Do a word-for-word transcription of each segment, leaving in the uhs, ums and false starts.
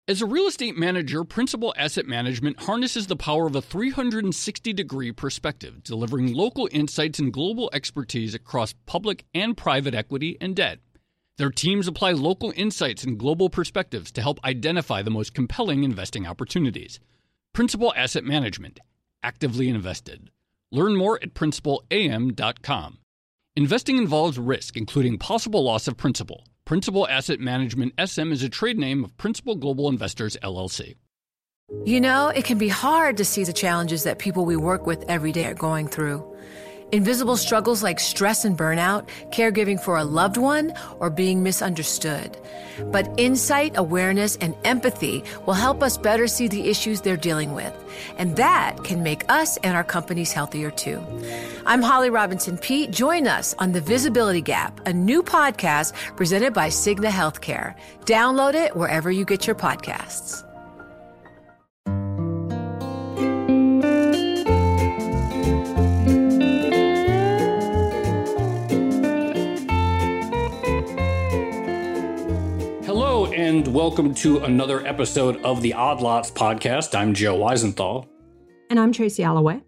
As a real estate manager, Principal Asset Management harnesses the power of a three hundred sixty degree perspective, delivering local insights and global expertise across public and private equity and debt. Their teams apply local insights and global perspectives to help identify the most compelling investing opportunities. Principal Asset Management. Actively invested. Learn more at principal a m dot com. Investing involves risk, including possible loss of principal. Principal Asset Management S M is a trade name of Principal Global Investors, L L C. You know, it can be hard to see the challenges that people we work with every day are going through. Invisible struggles like stress and burnout, caregiving for a loved one, or being misunderstood. But insight, awareness, and empathy will help us better see the issues they're dealing with. And that can make us and our companies healthier too. I'm Holly Robinson Peete. Join us on The Visibility Gap, a new podcast presented by Cigna Healthcare. Download it wherever you get your podcasts. And welcome to another episode of the Odd Lots podcast. I'm Joe Weisenthal. And I'm Tracy Alloway.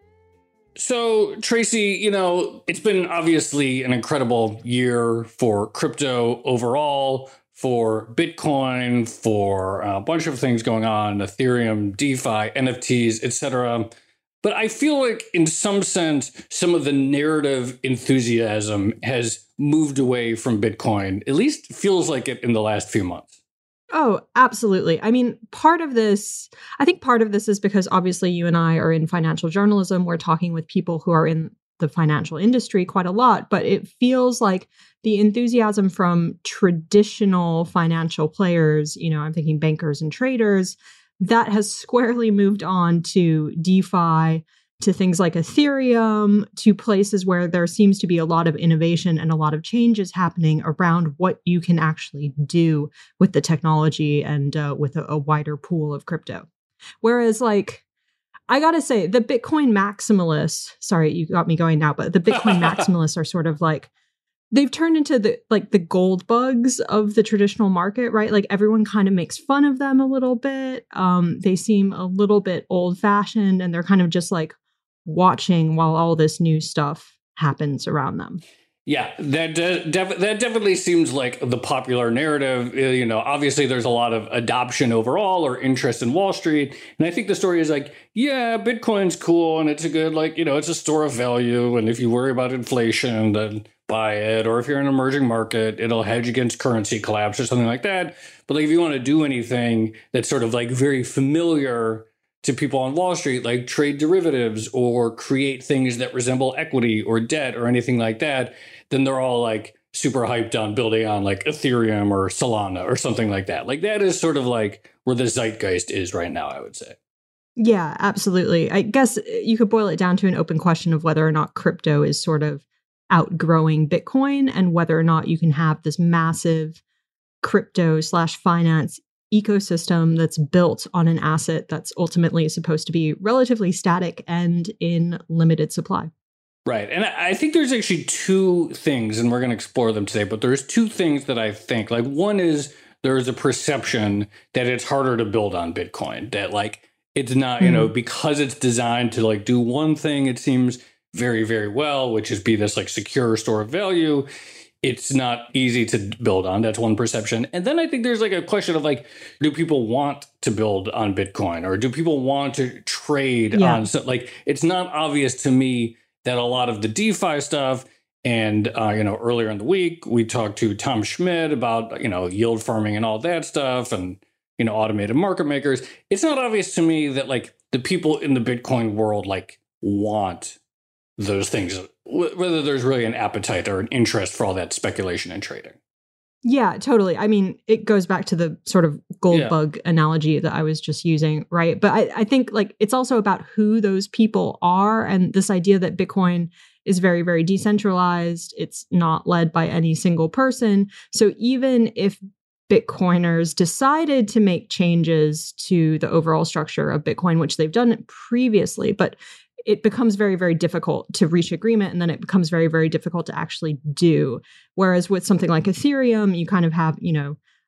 So, Tracy, you know, it's been obviously an incredible year for crypto overall, for Bitcoin, for a bunch of things going on, Ethereum, DeFi, N F Ts, et cetera. But I feel like in some sense, some of the narrative enthusiasm has moved away from Bitcoin. At least feels like it in the last few months. Oh, absolutely. I mean, part of this, I think part of this is because obviously you and I are in financial journalism. We're talking with people who are in the financial industry quite a lot, but it feels like the enthusiasm from traditional financial players, you know, I'm thinking bankers and traders, that has squarely moved on to DeFi, to things like Ethereum, to places where there seems to be a lot of innovation and a lot of changes happening around what you can actually do with the technology and uh, with a, a wider pool of crypto. Whereas, like, I gotta say, the Bitcoin maximalists, sorry, you got me going now, but the Bitcoin maximalists are sort of like, they've turned into the like the gold bugs of the traditional market, right? Like everyone kind of makes fun of them a little bit. Um, they seem a little bit old fashioned and they're kind of just like watching while all this new stuff happens around them. Yeah, that de- def- that definitely seems like the popular narrative. You know, obviously there's a lot of adoption overall or interest in Wall Street. And I think the story is like, yeah, Bitcoin's cool and it's a good, like, you know, it's a store of value. And if you worry about inflation, then buy it. Or if you're in an emerging market, it'll hedge against currency collapse or something like that. But like if you want to do anything that's sort of like very familiar to people on Wall Street, like trade derivatives or create things that resemble equity or debt or anything like that, then they're all like super hyped on building on like Ethereum or Solana or something like that. Like that is sort of like where the zeitgeist is right now, I would say. Yeah, absolutely. I guess you could boil it down to an open question of whether or not crypto is sort of outgrowing Bitcoin and whether or not you can have this massive crypto slash finance ecosystem that's built on an asset that's ultimately supposed to be relatively static and in limited supply. Right. And I think there's actually two things, and we're going to explore them today, but there's two things that I think, like one is there's a perception that it's harder to build on Bitcoin, that like it's not, you mm. know, because it's designed to like do one thing, it seems very, very well, which is be this like secure store of value. It's not easy to build on. That's one perception. And then I think there's like a question of like, do people want to build on Bitcoin or do people want to trade yeah. on? So like, it's not obvious to me that a lot of the DeFi stuff and, uh, you know, earlier in the week, we talked to Tom Schmidt about, you know, yield farming and all that stuff and, you know, automated market makers. It's not obvious to me that like the people in the Bitcoin world like want those things, whether there's really an appetite or an interest for all that speculation and trading. Yeah, totally. I mean, it goes back to the sort of gold yeah. bug analogy that I was just using, right? But I, I think like it's also about who those people are and this idea that Bitcoin is very, very decentralized. It's not led by any single person. So even if Bitcoiners decided to make changes to the overall structure of Bitcoin, which they've done previously, but it becomes very, very difficult to reach agreement. And then it becomes very, very difficult to actually do. Whereas with something like Ethereum, you kind of have, you know,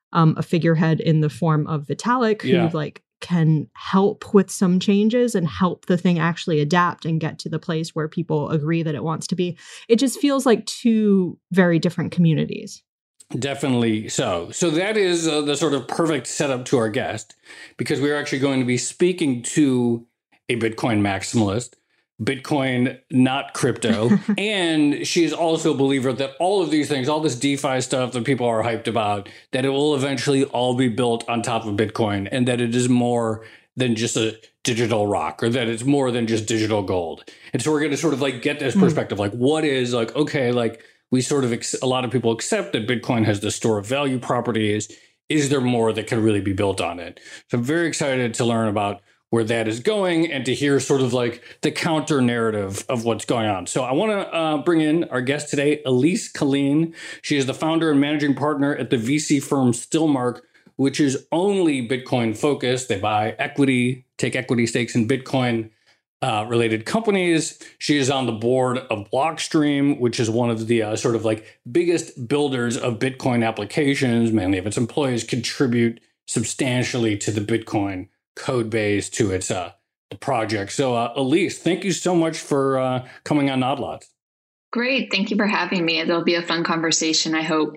um, a figurehead in the form of Vitalik, who Yeah. like can help with some changes and help the thing actually adapt and get to the place where people agree that it wants to be. It just feels like two very different communities. Definitely so. So that is uh, the sort of perfect setup to our guest, because we're actually going to be speaking to a Bitcoin maximalist, Bitcoin, not crypto. And she is also a believer that all of these things, all this DeFi stuff that people are hyped about, that it will eventually all be built on top of Bitcoin, and that it is more than just a digital rock, or that it's more than just digital gold. And so we're going to sort of like get this perspective, mm. like what is like, okay, like we sort of, ex- a lot of people accept that Bitcoin has the store of value properties. Is there more that can really be built on it? So I'm very excited to learn about where that is going and to hear sort of like the counter narrative of what's going on. So I want to uh, bring in our guest today, Elise Killeen. She is the founder and managing partner at the V C firm Stillmark, which is only Bitcoin focused. They buy equity, take equity stakes in Bitcoin uh, related companies. She is on the board of Blockstream, which is one of the uh, sort of like biggest builders of Bitcoin applications. Many of its employees contribute substantially to the Bitcoin code base, to its uh, the project. So uh, Elise, thank you so much for uh, coming on Nodlots. Great. Thank you for having me. It'll be a fun conversation, I hope.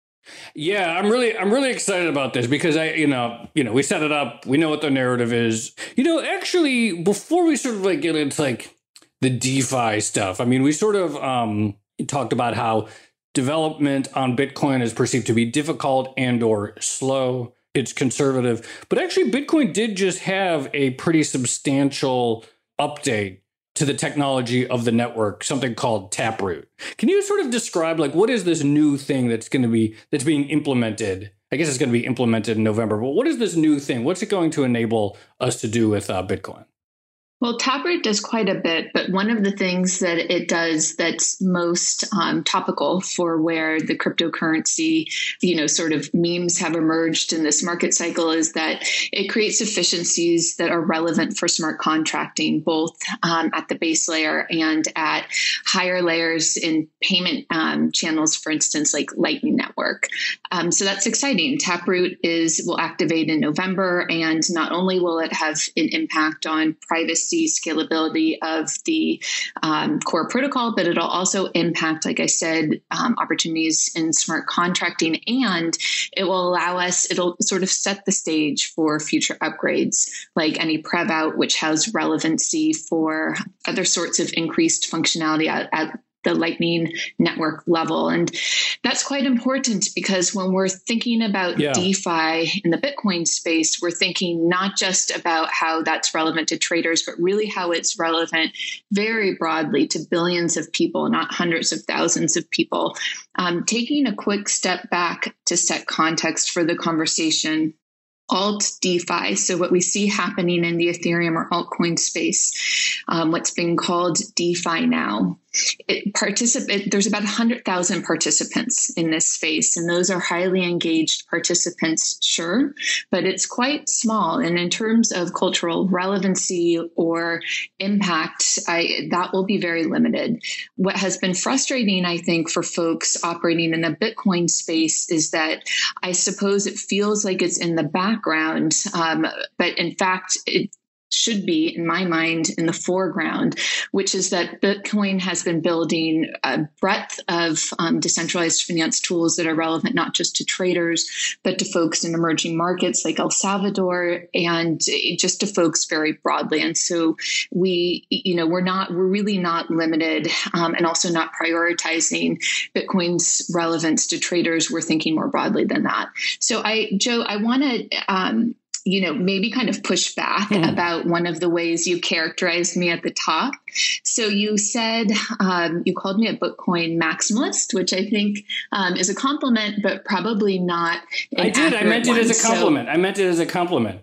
Yeah, I'm really, I'm really excited about this because I, you know, you know, we set it up. We know what the narrative is. You know, actually, before we sort of like get into like the DeFi stuff, I mean, we sort of um, talked about how development on Bitcoin is perceived to be difficult and or slow. It's conservative, but actually, Bitcoin did just have a pretty substantial update to the technology of the network, something called Taproot. Can you sort of describe like what is this new thing that's going to be that's being implemented? I guess it's going to be implemented in November, but what is this new thing? What's it going to enable us to do with uh, Bitcoin? Well, Taproot does quite a bit, but one of the things that it does that's most um, topical for where the cryptocurrency, you know, sort of memes have emerged in this market cycle is that it creates efficiencies that are relevant for smart contracting, both um, at the base layer and at higher layers in payment um, channels, for instance, like Lightning Network. Um, so that's exciting. Taproot is will activate in November, and not only will it have an impact on privacy, scalability of the um, core protocol, but it'll also impact, like I said, um, opportunities in smart contracting, and it will allow us, it'll sort of set the stage for future upgrades like any Prev Out, which has relevancy for other sorts of increased functionality at, at the Lightning Network level. And that's quite important because when we're thinking about yeah. DeFi in the Bitcoin space, we're thinking not just about how that's relevant to traders, but really how it's relevant very broadly to billions of people, not hundreds of thousands of people. Um, taking a quick step back to set context for the conversation, alt DeFi, so what we see happening in the Ethereum or altcoin space, um, what's being called DeFi now. It participate, there's about one hundred thousand participants in this space, and those are highly engaged participants, sure, but it's quite small. And in terms of cultural relevancy or impact, I, that will be very limited. What has been frustrating, I think, for folks operating in the Bitcoin space is that I suppose it feels like it's in the background, um, but in fact, it should be, in my mind, in the foreground, which is that Bitcoin has been building a breadth of um, decentralized finance tools that are relevant not just to traders, but to folks in emerging markets like El Salvador and just to folks very broadly. And so we, you know, we're not, we're really not limited um, and also not prioritizing Bitcoin's relevance to traders. We're thinking more broadly than that. So I, Joe, I want to, um, you know, maybe kind of push back mm. about one of the ways you characterized me at the top. So you said, um, you called me a Bitcoin maximalist, which I think um, is a compliment, but probably not an I did. I meant one. it as a compliment. So, I meant it as a compliment.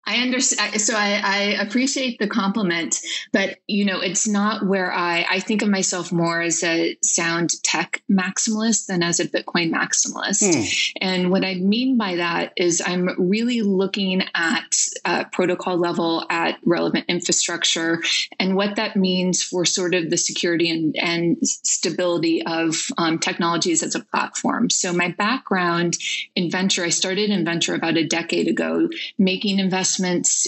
I understand. So I, I appreciate the compliment, but you know, it's not where I, I think of myself more as a sound tech maximalist than as a Bitcoin maximalist. Hmm. And what I mean by that is I'm really looking at uh, protocol level, at relevant infrastructure, and what that means for sort of the security and, and stability of um, technologies as a platform. So my background in venture, I started in venture about a decade ago, making investments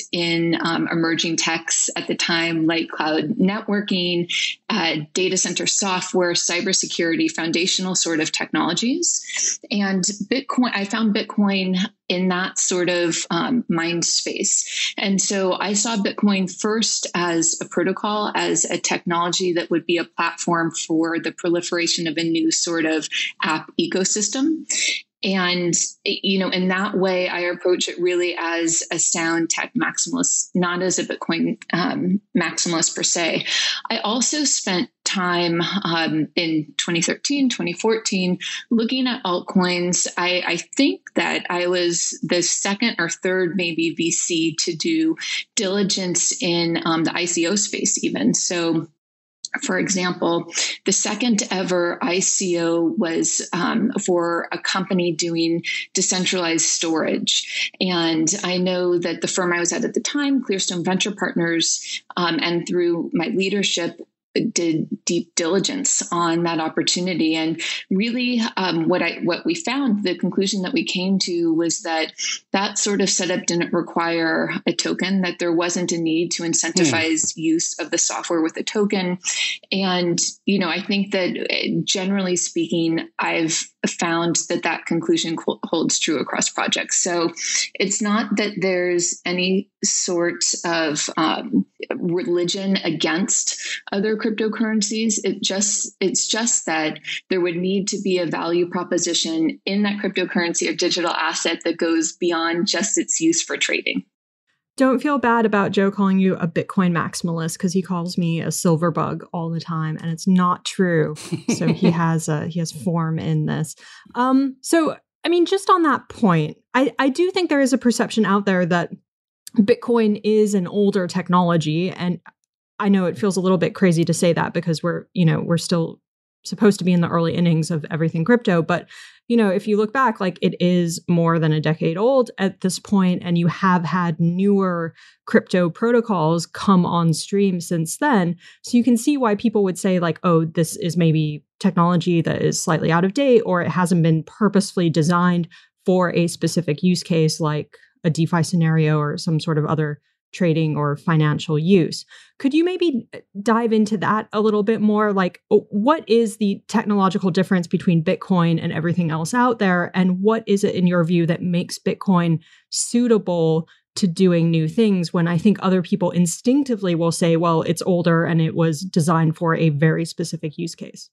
in um, emerging techs at the time, like cloud networking, uh, data center software, cybersecurity, foundational sort of technologies. And Bitcoin, I found Bitcoin in that sort of um, mind space. And so I saw Bitcoin first as a protocol, as a technology that would be a platform for the proliferation of a new sort of app ecosystem. And, you know, in that way, I approach it really as a sound tech maximalist, not as a Bitcoin um, maximalist per se. I also spent time um, in twenty thirteen, twenty fourteen, looking at altcoins. I, I think that I was the second or third maybe V C to do diligence in um, the I C O space even. So for example, the second ever I C O was um, for a company doing decentralized storage. And I know that the firm I was at at the time, Clearstone Venture Partners, um, and through my leadership, did deep diligence on that opportunity. And really um, what I what we found, the conclusion that we came to was that that sort of setup didn't require a token, that there wasn't a need to incentivize mm. use of the software with a token. And, you know, I think that generally speaking, I've found that that conclusion holds true across projects. So it's not that there's any sort of um, religion against other cryptocurrencies. It just it's just that there would need to be a value proposition in that cryptocurrency or digital asset that goes beyond just its use for trading. Don't feel bad about Joe calling you a Bitcoin maximalist, because he calls me a silver bug all the time, and it's not true. So he has a he has form in this. Um, so I mean, just on that point, I, I do think there is a perception out there that Bitcoin is an older technology, and I know it feels a little bit crazy to say that because we're you know we're still supposed to be in the early innings of everything crypto, but you know, if you look back, like it is more than a decade old at this point, and you have had newer crypto protocols come on stream since then. So you can see why people would say like, oh, this is maybe technology that is slightly out of date, or it hasn't been purposefully designed for a specific use case like a DeFi scenario or some sort of other trading or financial use. Could you maybe dive into that a little bit more? Like, what is the technological difference between Bitcoin and everything else out there? And what is it in your view that makes Bitcoin suitable to doing new things, when I think other people instinctively will say, well, it's older and it was designed for a very specific use case?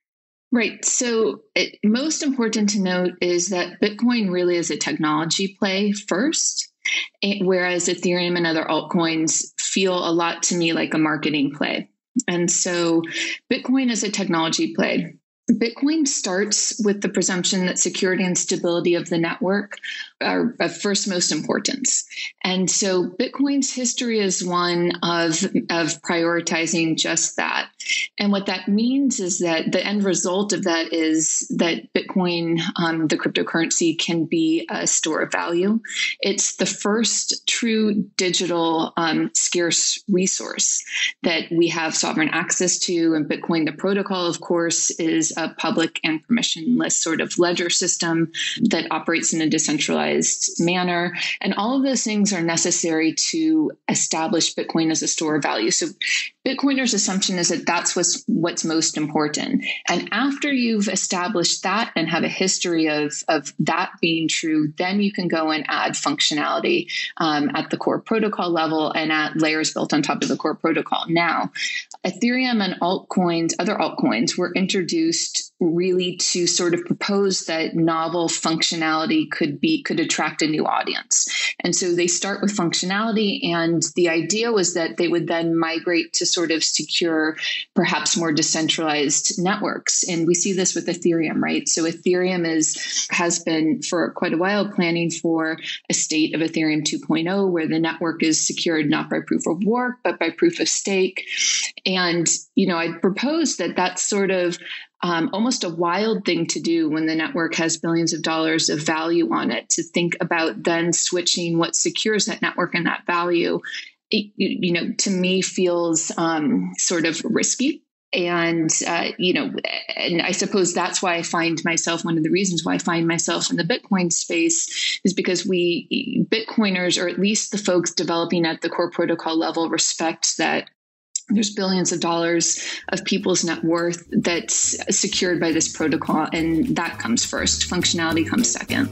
Right. So it, most important to note is that Bitcoin really is a technology play first. Whereas Ethereum and other altcoins feel a lot to me like a marketing play. And so Bitcoin is a technology play. Bitcoin starts with the presumption that security and stability of the network are of first most importance. And so Bitcoin's history is one of, of prioritizing just that. And what that means is that the end result of that is that Bitcoin, um, the cryptocurrency, can be a store of value. It's the first true digital um, scarce resource that we have sovereign access to. And Bitcoin, the protocol, of course, is a public and permissionless sort of ledger system that operates in a decentralized manner. And all of those things are necessary to establish Bitcoin as a store of value. So Bitcoiners' assumption is that that's what's, what's most important. And after you've established that and have a history of, of that being true, then you can go and add functionality um, at the core protocol level and at layers built on top of the core protocol. Now, Ethereum and altcoins, other altcoins, were introduced really to sort of propose that novel functionality could be could would attract a new audience. And so they start with functionality. And the idea was that they would then migrate to sort of secure, perhaps more decentralized networks. And we see this with Ethereum, right? So Ethereum is has been for quite a while planning for a state of Ethereum two point oh, where the network is secured not by proof of work, but by proof of stake. And, you know, I proposed that that's sort of Um, almost a wild thing to do when the network has billions of dollars of value on it, to think about then switching what secures that network and that value, it, you know, to me feels um, sort of risky. And, uh, you know, and I suppose that's why I find myself, one of the reasons why I find myself in the Bitcoin space is because we, Bitcoiners, or at least the folks developing at the core protocol level, respect that there's billions of dollars of people's net worth that's secured by this protocol, and that comes first. Functionality comes second.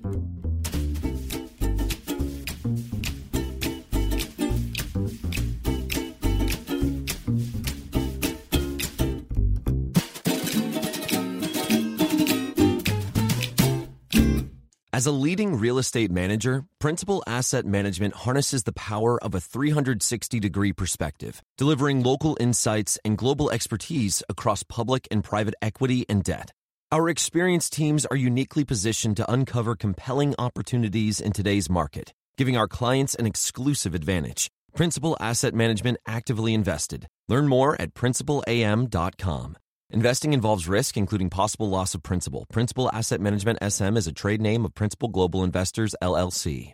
As a leading real estate manager, Principal Asset Management harnesses the power of a three sixty degree perspective, delivering local insights and global expertise across public and private equity and debt. Our experienced teams are uniquely positioned to uncover compelling opportunities in today's market, giving our clients an exclusive advantage. Principal Asset Management actively invested. Learn more at principal a m dot com. Investing involves risk, including possible loss of principal. Principal Asset Management S M is a trade name of Principal Global Investors, L L C.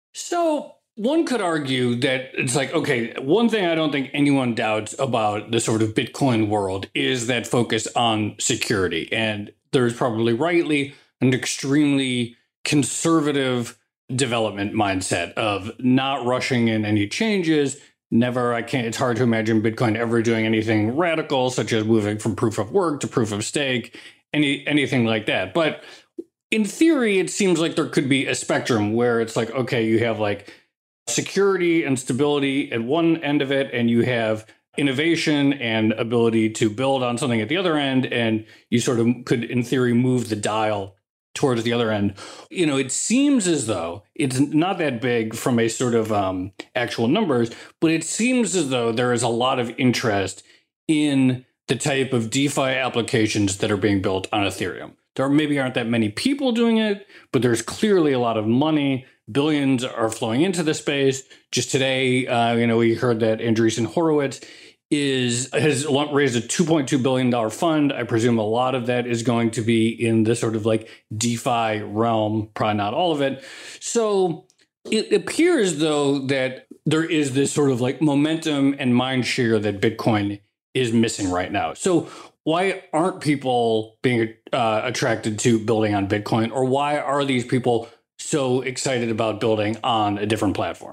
So one could argue that it's like, okay, one thing I don't think anyone doubts about the sort of Bitcoin world is that focus on security. And there's probably rightly an extremely conservative development mindset of not rushing in any changes. Never, I can't, it's hard to imagine Bitcoin ever doing anything radical, such as moving from proof of work to proof of stake, any anything like that. But in theory, it seems like there could be a spectrum where it's like, okay, you have like security and stability at one end of it, and you have innovation and ability to build on something at the other end, and you sort of could, in theory, move the dial towards the other end. You know, it seems as though it's not that big from a sort of um, actual numbers, but it seems as though there is a lot of interest in the type of DeFi applications that are being built on Ethereum. There maybe aren't that many people doing it, but there's clearly a lot of money. Billions are flowing into the space. Just today, uh, you know, we heard that Andreessen Horowitz is has raised a two point two billion dollars fund. I presume a lot of that is going to be in the sort of like DeFi realm, probably not all of it. So it appears, though, that there is this sort of like momentum and mind share that Bitcoin is missing right now. So why aren't people being uh, attracted to building on Bitcoin, or why are these people so excited about building on a different platform?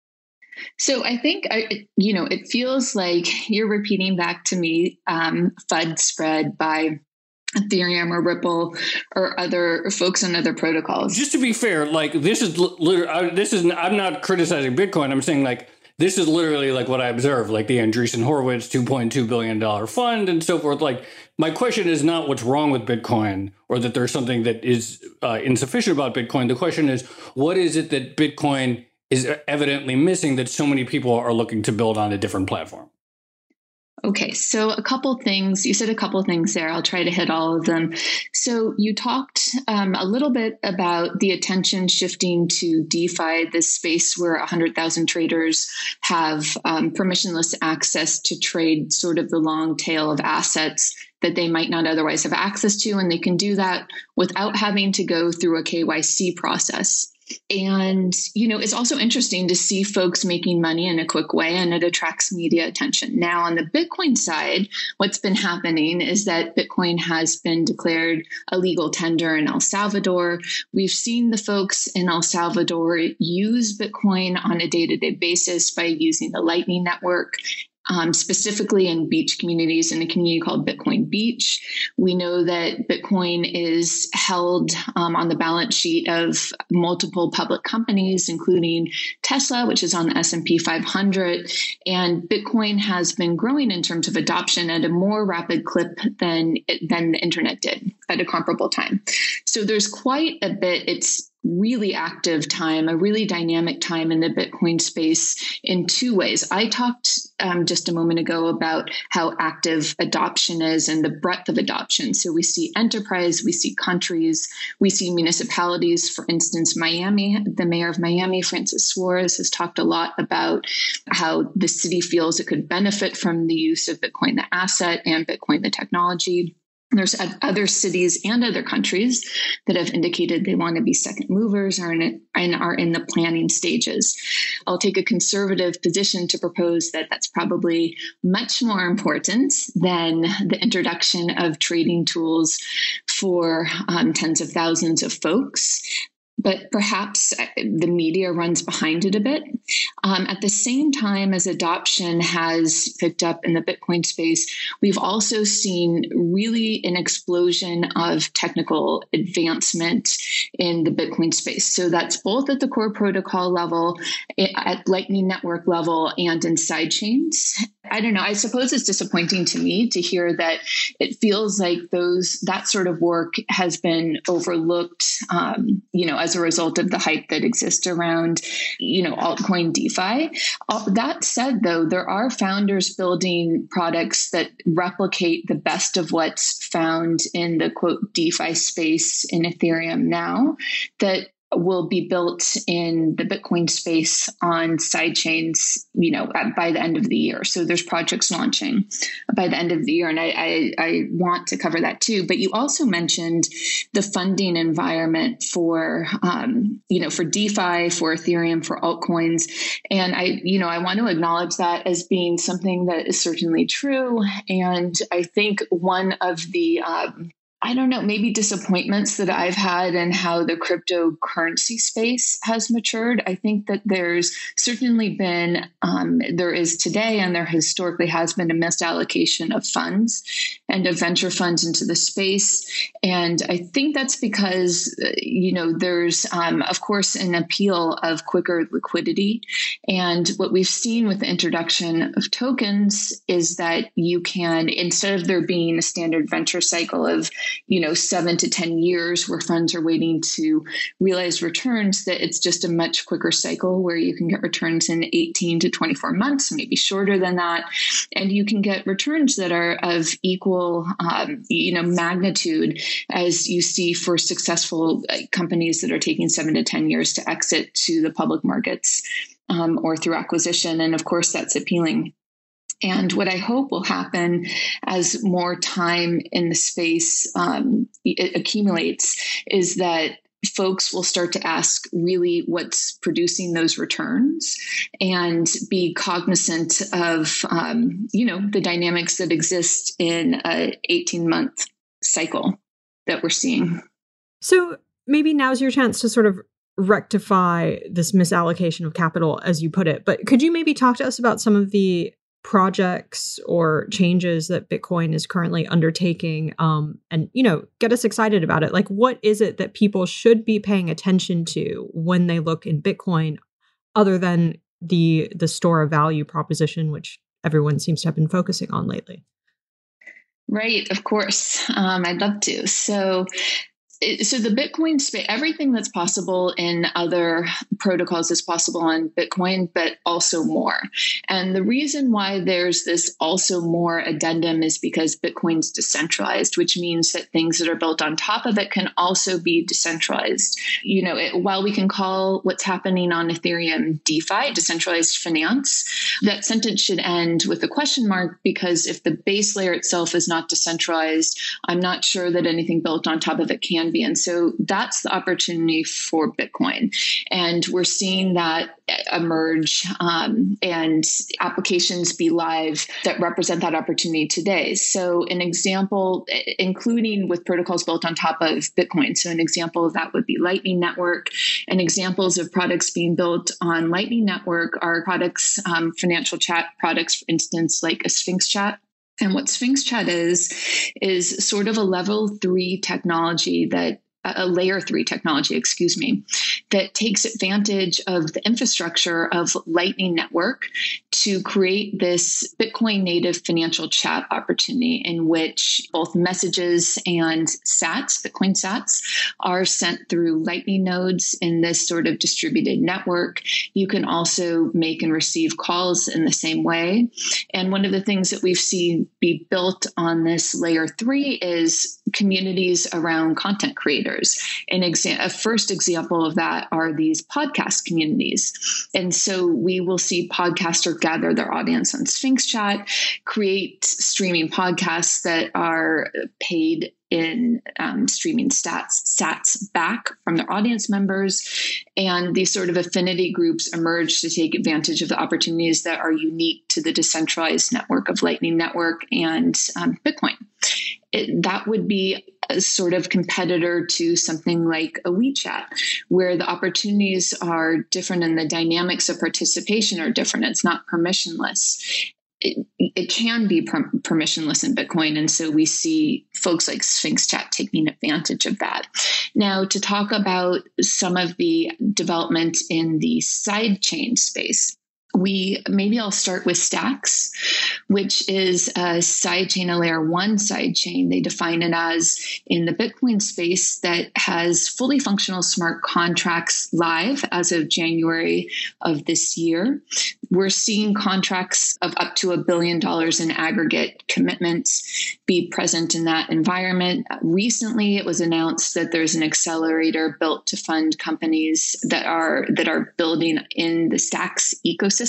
So I think, I, you know, it feels like you're repeating back to me um, F U D spread by Ethereum or Ripple or other folks on other protocols. Just to be fair, like this is literally, this is, I'm not criticizing Bitcoin. I'm saying like, this is literally like what I observed, like the Andreessen Horowitz two point two billion dollars fund and so forth. Like my question is not what's wrong with Bitcoin or that there's something that is uh, insufficient about Bitcoin. The question is, what is it that Bitcoin is evidently missing that so many people are looking to build on a different platform? Okay, so a couple things. You said a couple things there. I'll try to hit all of them. So you talked um, a little bit about the attention shifting to DeFi, this space where one hundred thousand traders have um, permissionless access to trade sort of the long tail of assets that they might not otherwise have access to. And they can do that without having to go through a K Y C process. And, you know, it's also interesting to see folks making money in a quick way, and it attracts media attention. Now, on the Bitcoin side, what's been happening is that Bitcoin has been declared a legal tender in El Salvador. We've seen the folks in El Salvador use Bitcoin on a day-to-day basis by using the Lightning Network. Um, specifically in beach communities, in a community called Bitcoin Beach. We know that Bitcoin is held um, on the balance sheet of multiple public companies, including Tesla, which is on the S and P five hundred. And Bitcoin has been growing in terms of adoption at a more rapid clip than, than the internet did at a comparable time. So there's quite a bit. It's really active time, a really dynamic time in the Bitcoin space in two ways. I talked um, just a moment ago about how active adoption is and the breadth of adoption. So we see enterprise, we see countries, we see municipalities. For instance, Miami, the mayor of Miami, Francis Suarez, has talked a lot about how the city feels it could benefit from the use of Bitcoin, the asset, and Bitcoin, the technology. There's other cities and other countries that have indicated they want to be second movers or in it, and are in the planning stages. I'll take a conservative position to propose that that's probably much more important than the introduction of trading tools for um, tens of thousands of folks. But perhaps the media runs behind it a bit. Um, at the same time as adoption has picked up in the Bitcoin space, we've also seen really an explosion of technical advancement in the Bitcoin space. So that's both at the core protocol level, at Lightning Network level, and in sidechains. I don't know. I suppose it's disappointing to me to hear that it feels like those that sort of work has been overlooked, um, you know, as a result of the hype that exists around, you know, altcoin DeFi. Uh, that said, though, there are founders building products that replicate the best of what's found in the quote DeFi space in Ethereum now that will be built in the Bitcoin space on sidechains, you know, at, by the end of the year. So there's projects launching by the end of the year. And I, I, I want to cover that too. But you also mentioned the funding environment for, um, you know, for DeFi, for Ethereum, for altcoins. And I, you know, I want to acknowledge that as being something that is certainly true. And I think one of the, um, I don't know, maybe disappointments that I've had in how the cryptocurrency space has matured. I think that there's certainly been, um, there is today, and there historically has been a misallocation of funds and of venture funds into the space. And I think that's because, you know, there's, um, of course, an appeal of quicker liquidity. And what we've seen with the introduction of tokens is that you can, instead of there being a standard venture cycle of you know, seven to ten years where funds are waiting to realize returns, that it's just a much quicker cycle where you can get returns in eighteen to twenty-four months, maybe shorter than that. And you can get returns that are of equal, um, you know, magnitude as you see for successful companies that are taking seven to ten years to exit to the public markets um, or through acquisition. And of course, that's appealing. And what I hope will happen as more time in the space um, it accumulates is that folks will start to ask really what's producing those returns and be cognizant of, um, you know, the dynamics that exist in a eighteen month cycle that we're seeing. So maybe now's your chance to sort of rectify this misallocation of capital, as you put it. But could you maybe talk to us about some of the projects or changes that Bitcoin is currently undertaking, um, and, you know, get us excited about it? Like, what is it that people should be paying attention to when they look in Bitcoin, other than the the store of value proposition, which everyone seems to have been focusing on lately? Right, of course. Um, I'd love to. So So the Bitcoin space, everything that's possible in other protocols is possible on Bitcoin, but also more. And the reason why there's this also more addendum is because Bitcoin's decentralized, which means that things that are built on top of it can also be decentralized. You know, it, while we can call what's happening on Ethereum DeFi, decentralized finance, that sentence should end with a question mark, because if the base layer itself is not decentralized, I'm not sure that anything built on top of it can be. And so that's the opportunity for Bitcoin. And we're seeing that emerge um, and applications be live that represent that opportunity today. So an example, including with protocols built on top of Bitcoin. So an example of that would be Lightning Network. And examples of products being built on Lightning Network are products, um, financial chat products, for instance, like a Sphinx Chat. And what Sphinx Chat is, is sort of a level three technology that a layer three technology, excuse me, that takes advantage of the infrastructure of Lightning Network to create this Bitcoin native financial chat opportunity in which both messages and sats, Bitcoin sats, are sent through Lightning nodes in this sort of distributed network. You can also make and receive calls in the same way. And one of the things that we've seen be built on this layer three is communities around content creators. An exa- a first example of that are these podcast communities. And so we will see podcasters gather their audience on Sphinx Chat, create streaming podcasts that are paid in um, streaming stats, sats back from their audience members. And these sort of affinity groups emerge to take advantage of the opportunities that are unique to the decentralized network of Lightning Network and um, Bitcoin. It, that would be a sort of competitor to something like a WeChat, where the opportunities are different and the dynamics of participation are different. It's not permissionless. It, it can be per- permissionless in Bitcoin. And so we see folks like Sphinx Chat taking advantage of that. Now, to talk about some of the development in the sidechain space, we maybe I'll start with Stacks, which is a sidechain, a layer one sidechain. They define it as in the Bitcoin space that has fully functional smart contracts live as of January of this year. We're seeing contracts of up to a billion dollars in aggregate commitments be present in that environment. Recently, it was announced that there's an accelerator built to fund companies that are that are building in the Stacks ecosystem.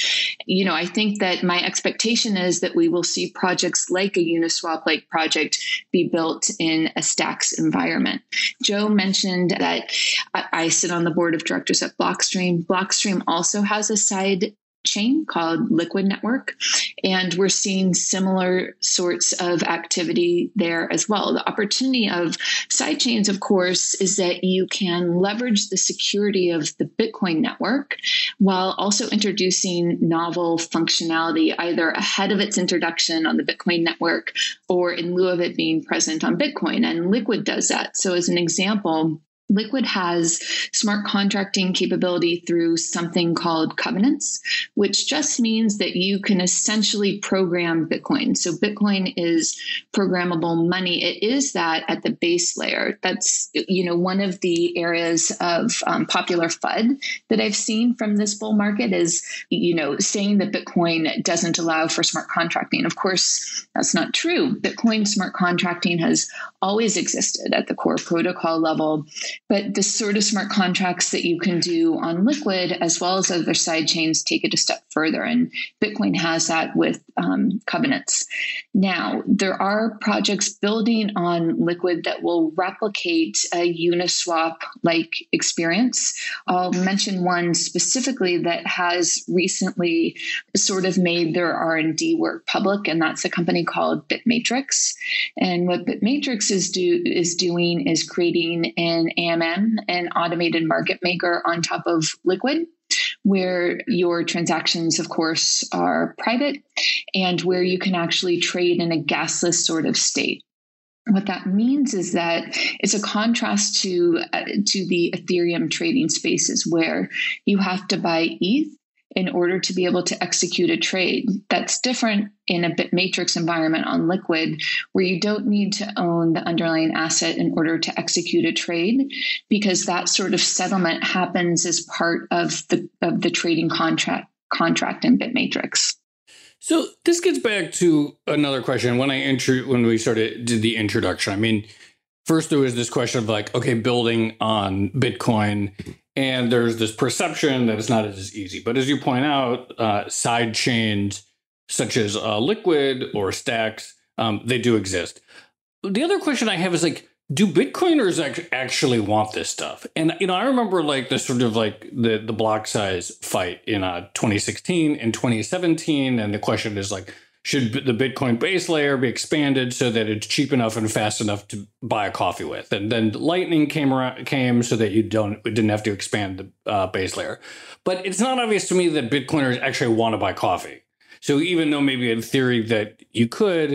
You know, I think that my expectation is that we will see projects like a Uniswap-like project be built in a Stacks environment. Joe mentioned that I sit on the board of directors at Blockstream. Blockstream also has a side chain called Liquid Network, and we're seeing similar sorts of activity there as well. The opportunity of sidechains, of course, is that you can leverage the security of the Bitcoin network while also introducing novel functionality either ahead of its introduction on the Bitcoin network or in lieu of it being present on Bitcoin. And Liquid does that. So as an example, Liquid has smart contracting capability through something called covenants, which just means that you can essentially program Bitcoin. So Bitcoin is programmable money. It is that at the base layer. That's, you know, one of the areas of um, popular F U D that I've seen from this bull market is, you know, saying that Bitcoin doesn't allow for smart contracting. Of course, that's not true. Bitcoin smart contracting has always existed at the core protocol level. But the sort of smart contracts that you can do on Liquid, as well as other side chains, take it a step further. And Bitcoin has that with um, covenants. Now, there are projects building on Liquid that will replicate a Uniswap-like experience. I'll mention one specifically that has recently sort of made their R and D work public, and that's a company called BitMatrix. And what BitMatrix is, do, is doing is creating an A M M, an automated market maker on top of Liquid, where your transactions, of course, are private and where you can actually trade in a gasless sort of state. What that means is that it's a contrast to, uh, to the Ethereum trading spaces where you have to buy E T H in order to be able to execute a trade. That's different in a BitMatrix environment on Liquid, where you don't need to own the underlying asset in order to execute a trade, because that sort of settlement happens as part of the of the trading contract contract in BitMatrix. So this gets back to another question. When I intro- when we started did the introduction, I mean, first there was this question of like, okay, building on Bitcoin. And there's this perception that it's not as easy. But as you point out, uh, side chains such as uh, Liquid or Stacks, um, they do exist. The other question I have is like, do Bitcoiners ac- actually want this stuff? And, you know, I remember like the sort of like the, the block size fight in uh, twenty sixteen and twenty seventeen. And the question is like, should the Bitcoin base layer be expanded so that it's cheap enough and fast enough to buy a coffee with? And then Lightning came around, came so that you don't didn't have to expand the uh, base layer. But it's not obvious to me that Bitcoiners actually want to buy coffee. So even though maybe in theory that you could,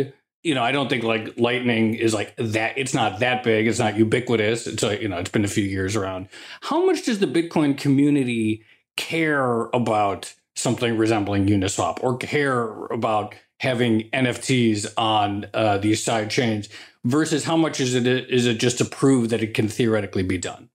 you know, I don't think like Lightning is like that. It's not that big. It's not ubiquitous. It's like, you know, it's been a few years around. How much does the Bitcoin community care about something resembling Uniswap or care about having N F Ts on uh, these side chains versus how much is it is it just to prove that it can theoretically be done?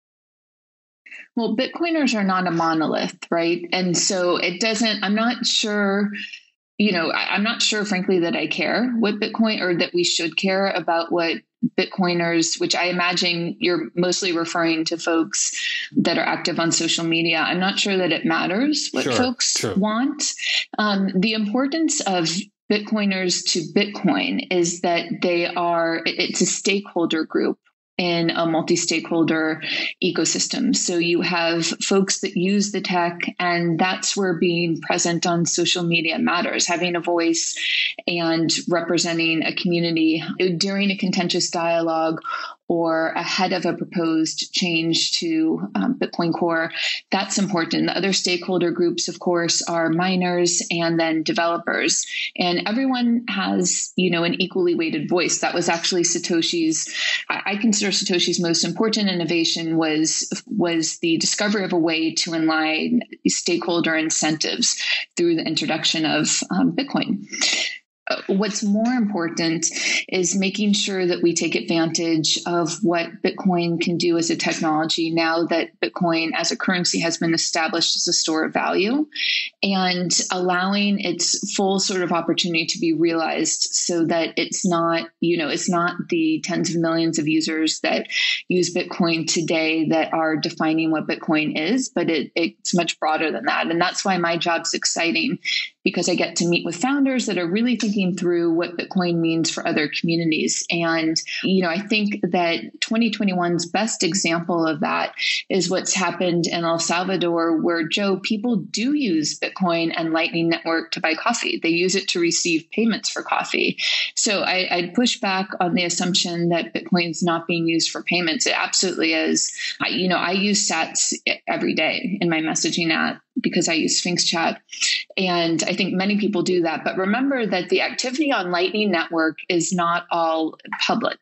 Well, Bitcoiners are not a monolith, right? And so it doesn't, I'm not sure, you know, I, I'm not sure, frankly, that I care what Bitcoin or that we should care about what Bitcoiners, which I imagine you're mostly referring to folks that are active on social media. I'm not sure that it matters what Sure, folks sure. want. Um, the importance of Bitcoiners to Bitcoin is that they are, it's a stakeholder group in a multi-stakeholder ecosystem. So you have folks that use the tech, and that's where being present on social media matters, having a voice and representing a community during a contentious dialogue or ahead of a proposed change to um, Bitcoin Core. That's important. The other stakeholder groups, of course, are miners and then developers. And everyone has, you know, an equally weighted voice. That was actually Satoshi's, I, I consider Satoshi's most important innovation was, was the discovery of a way to align stakeholder incentives through the introduction of um, Bitcoin. What's more important is making sure that we take advantage of what Bitcoin can do as a technology now that Bitcoin as a currency has been established as a store of value, and allowing its full sort of opportunity to be realized so that it's not, you know, it's not the tens of millions of users that use Bitcoin today that are defining what Bitcoin is, but it, it's much broader than that. And that's why my job's exciting, because I get to meet with founders that are really thinking through what Bitcoin means for other communities. And, you know, I think that twenty twenty-one's best example of that is what's happened in El Salvador, where, Joe, people do use Bitcoin and Lightning Network to buy coffee. They use it to receive payments for coffee. So I, I'd push back on the assumption that Bitcoin's not being used for payments. It absolutely is. I, you know, I use Sats every day in my messaging app because I use Sphinx Chat. And I think many people do that. But remember that the activity on Lightning Network is not all public.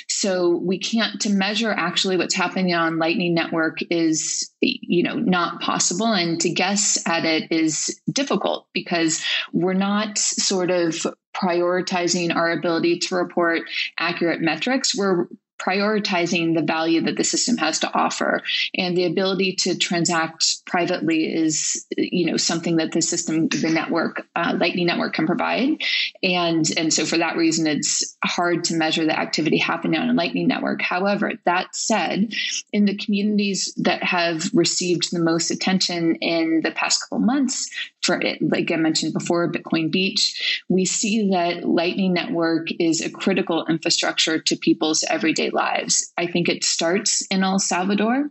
So we can't, to measure actually what's happening on Lightning Network is, you know, not possible. And to guess at it is difficult because we're not sort of prioritizing our ability to report accurate metrics. We're prioritizing the value that the system has to offer, and the ability to transact privately is, you know, something that the system, the network, uh, Lightning Network can provide. And, and so for that reason, it's hard to measure the activity happening on a Lightning Network. However, that said, in the communities that have received the most attention in the past couple months, for it, like I mentioned before, Bitcoin Beach, we see that Lightning Network is a critical infrastructure to people's everyday lives. I think it starts in El Salvador,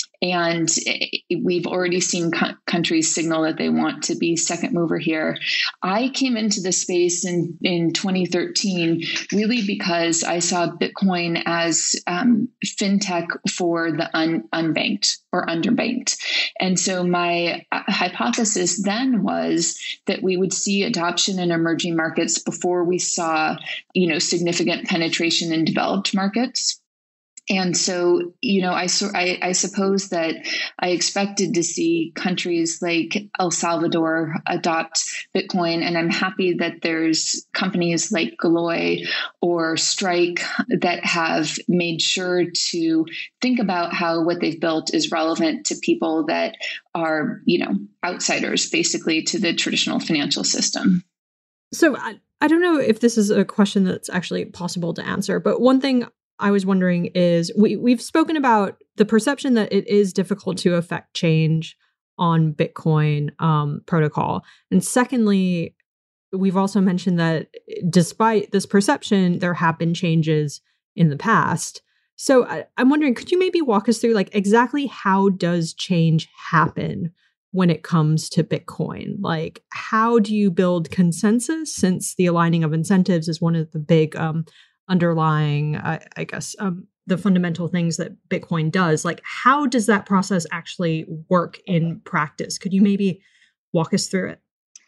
and we've already seen co- countries signal that they want to be second mover here. I came into the space in, in twenty thirteen really because I saw Bitcoin as um, fintech for the un- unbanked or underbanked. And so my uh, hypothesis then was that we would see adoption in emerging markets before we saw, you know, significant penetration in developed markets. And so, you know, I, I, I suppose that I expected to see countries like El Salvador adopt Bitcoin. And I'm happy that there's companies like Galoy or Strike that have made sure to think about how what they've built is relevant to people that are, you know, outsiders, basically, to the traditional financial system. So I, I don't know if this is a question that's actually possible to answer, but one thing I was wondering is we, we've spoken about the perception that it is difficult to affect change on Bitcoin um, protocol. And secondly, we've also mentioned that despite this perception, there have been changes in the past. So I, I'm wondering, could you maybe walk us through like exactly how does change happen when it comes to Bitcoin? Like, how do you build consensus, since the aligning of incentives is one of the big um, underlying, uh, I guess, um, the fundamental things that Bitcoin does? Like, how does that process actually work in practice? Could you maybe walk us through it?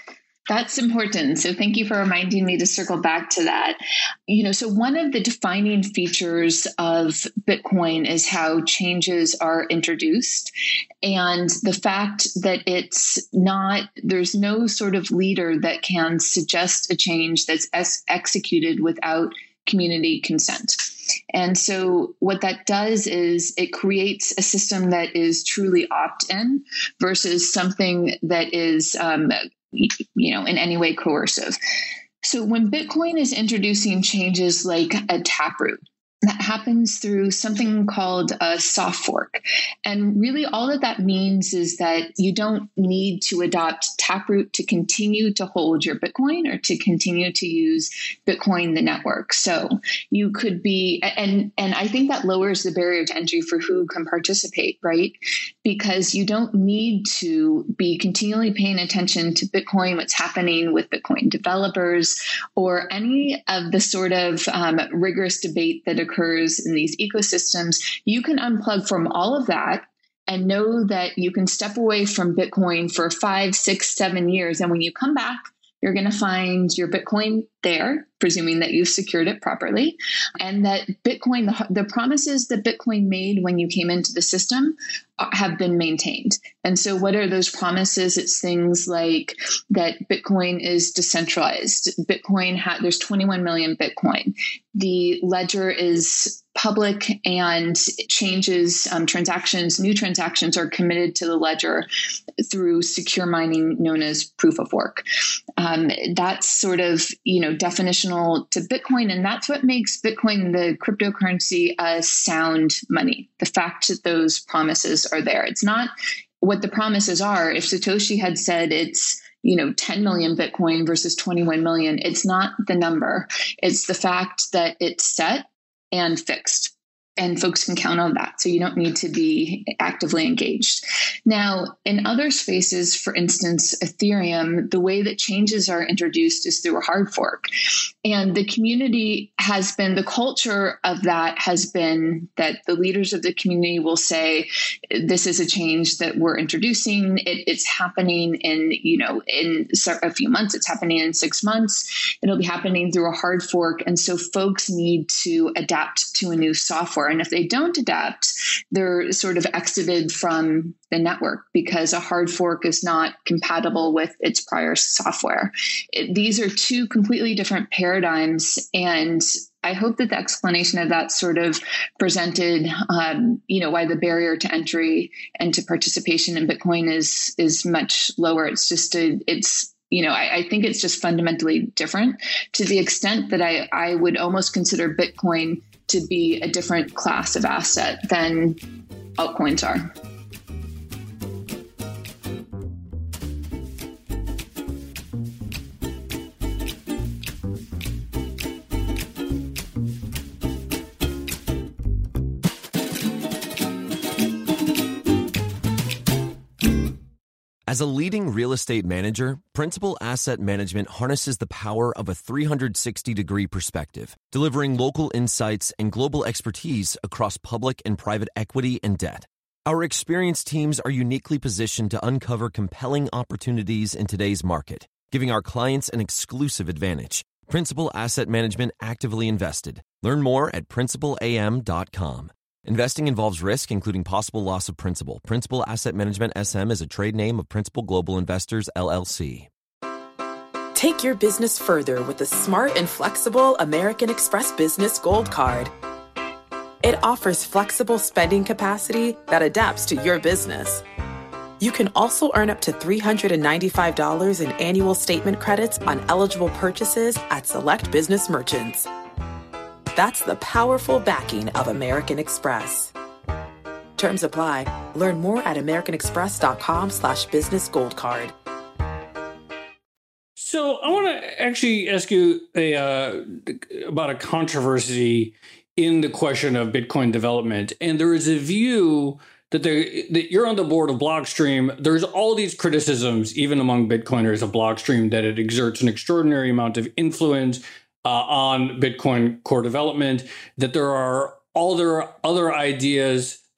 That's important. So thank you for reminding me to circle back to that. You know, so one of the defining features of Bitcoin is how changes are introduced, and the fact that it's not, there's no sort of leader that can suggest a change that's ex- executed without community consent. And so what that does is it creates a system that is truly opt-in versus something that is um, you know, in any way coercive. So when Bitcoin is introducing changes like a taproot, that happens through something called a soft fork. And really all that that means is that you don't need to adopt Taproot to continue to hold your Bitcoin or to continue to use Bitcoin, the network. So you could be, and, and I think that lowers the barrier to entry for who can participate, right? Because you don't need to be continually paying attention to Bitcoin, what's happening with Bitcoin developers, or any of the sort of um, rigorous debate that occurs occurs in these ecosystems. You can unplug from all of that and know that you can step away from Bitcoin for five, six, seven years. And when you come back, you're going to find your Bitcoin there, presuming that you've secured it properly, and that Bitcoin, the, the promises that Bitcoin made when you came into the system have been maintained. And so what are those promises? It's things like that Bitcoin is decentralized. Bitcoin, ha- there's twenty-one million Bitcoin. The ledger is public and changes, um, transactions, new transactions are committed to the ledger through secure mining known as proof of work. Um, that's sort of, you know, definitional to Bitcoin. And that's what makes Bitcoin, the cryptocurrency, a sound money. The fact that those promises are there. It's not what the promises are. If Satoshi had said it's, you know, ten million Bitcoin versus twenty-one million, it's not the number. It's the fact that it's set and fixed. And folks can count on that. So you don't need to be actively engaged. Now, in other spaces, for instance, Ethereum, the way that changes are introduced is through a hard fork. And the community has been, the culture of that has been that the leaders of the community will say, this is a change that we're introducing. It, it's happening in, you know, in a few months. It's happening in six months. It'll be happening through a hard fork. And so folks need to adapt to a new software. And if they don't adapt, they're sort of exited from the network because a hard fork is not compatible with its prior software. It, these are two completely different paradigms. And I hope that the explanation of that sort of presented, um, you know, why the barrier to entry and to participation in Bitcoin is is much lower. It's just a, it's You know, I, I think it's just fundamentally different to the extent that I, I would almost consider Bitcoin to be a different class of asset than altcoins are. As a leading real estate manager, Principal Asset Management harnesses the power of a three hundred sixty degree perspective, delivering local insights and global expertise across public and private equity and debt. Our experienced teams are uniquely positioned to uncover compelling opportunities in today's market, giving our clients an exclusive advantage. Principal Asset Management actively invested. Learn more at principal a m dot com. Investing involves risk, including possible loss of principal. Principal Asset Management S M is a trade name of Principal Global Investors, L L C. Take your business further with the smart and flexible American Express Business Gold Card. It offers flexible spending capacity that adapts to your business. You can also earn up to three hundred ninety-five dollars in annual statement credits on eligible purchases at select business merchants. That's the powerful backing of American Express. Terms apply. Learn more at americanexpress.com slash business gold card. So I want to actually ask you a, uh, about a controversy in the question of Bitcoin development. And there is a view that, there, that you're on the board of Blockstream. There's all these criticisms, even among Bitcoiners of Blockstream, that it exerts an extraordinary amount of influence Uh, on Bitcoin core development, that there are all their other ideas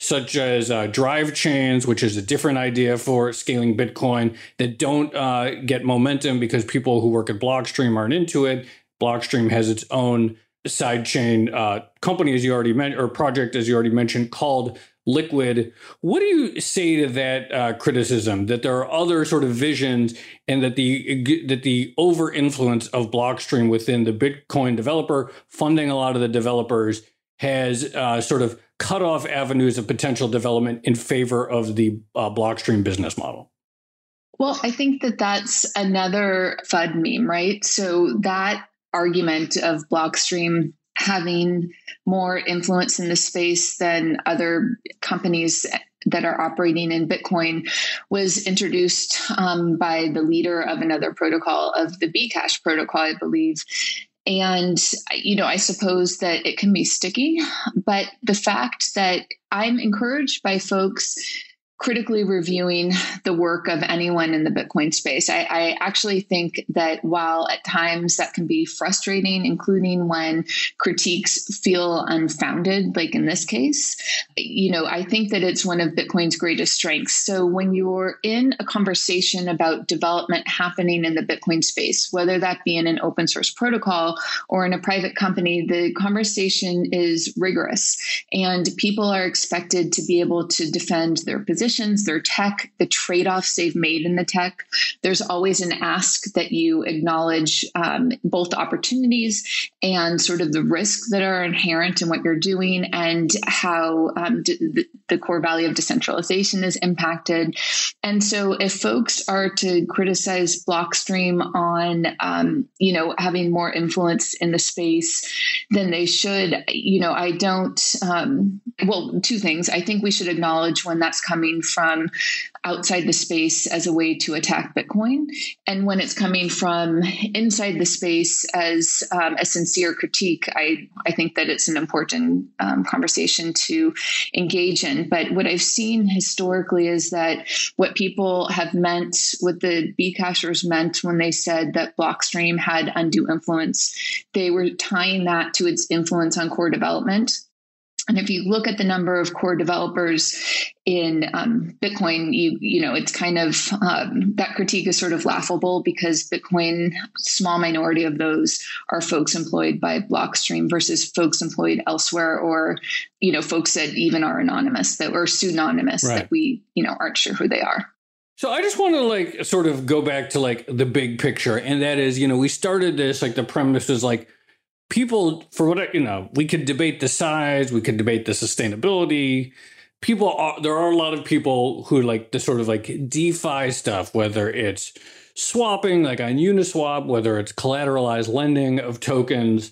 such as uh, drive chains, which is a different idea for scaling Bitcoin, that don't uh, get momentum because people who work at Blockstream aren't into it. Blockstream has its own sidechain uh, company, as you already mentioned, or project, as you already mentioned, called Liquid. What do you say to that uh, criticism, that there are other sort of visions and that the that the over influence of Blockstream within the Bitcoin developer, funding a lot of the developers, has uh, sort of cut off avenues of potential development in favor of the uh, Blockstream business model? Well, I think that that's another FUD meme, right? So that argument of Blockstream having more influence in the space than other companies that are operating in Bitcoin was introduced um, by the leader of another protocol, of the Bcash protocol, I believe. And, you know, I suppose that it can be sticky, but the fact that I'm encouraged by folks critically reviewing the work of anyone in the Bitcoin space. I, I actually think that while at times that can be frustrating, including when critiques feel unfounded, like in this case, you know, I think that it's one of Bitcoin's greatest strengths. So when you're in a conversation about development happening in the Bitcoin space, whether that be in an open source protocol or in a private company, the conversation is rigorous and people are expected to be able to defend their position, their tech, the trade-offs they've made in the tech. There's always an ask that you acknowledge um, both the opportunities and sort of the risks that are inherent in what you're doing and how um, d- the, the core value of decentralization is impacted. And so if folks are to criticize Blockstream on, um, you know, having more influence in the space than they should, you know, I don't, um, well, two things. I think we should acknowledge when that's coming from outside the space as a way to attack Bitcoin, and when it's coming from inside the space as um, a sincere critique. I, I think that it's an important um, conversation to engage in. But what I've seen historically is that what people have meant, what the Bcashers meant when they said that Blockstream had undue influence, they were tying that to its influence on core development. And if you look at the number of core developers in um, Bitcoin, you you know, it's kind of um, that critique is sort of laughable because Bitcoin, small minority of those are folks employed by Blockstream versus folks employed elsewhere, or, you know, folks that even are anonymous, that or pseudonymous, right, that we, you know, aren't sure who they are. So I just want to like sort of go back to like the big picture. And that is, you know, we started this, like the premise is like, people, for what, you know, we could debate the size, we could debate the sustainability. People are, there are a lot of people who like the sort of like DeFi stuff, whether it's swapping like on Uniswap, whether it's collateralized lending of tokens,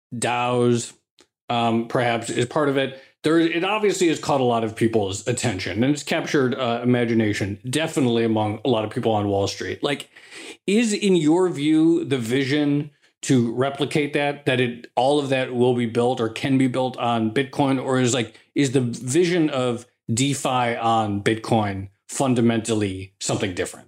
DAOs, um, perhaps is part of it. There, it obviously has caught a lot of people's attention and it's captured uh, imagination, definitely among a lot of people on Wall Street. Like, is in your view the vision to replicate that, that it all of that will be built or can be built on Bitcoin, or is like is the vision of DeFi on Bitcoin fundamentally something different?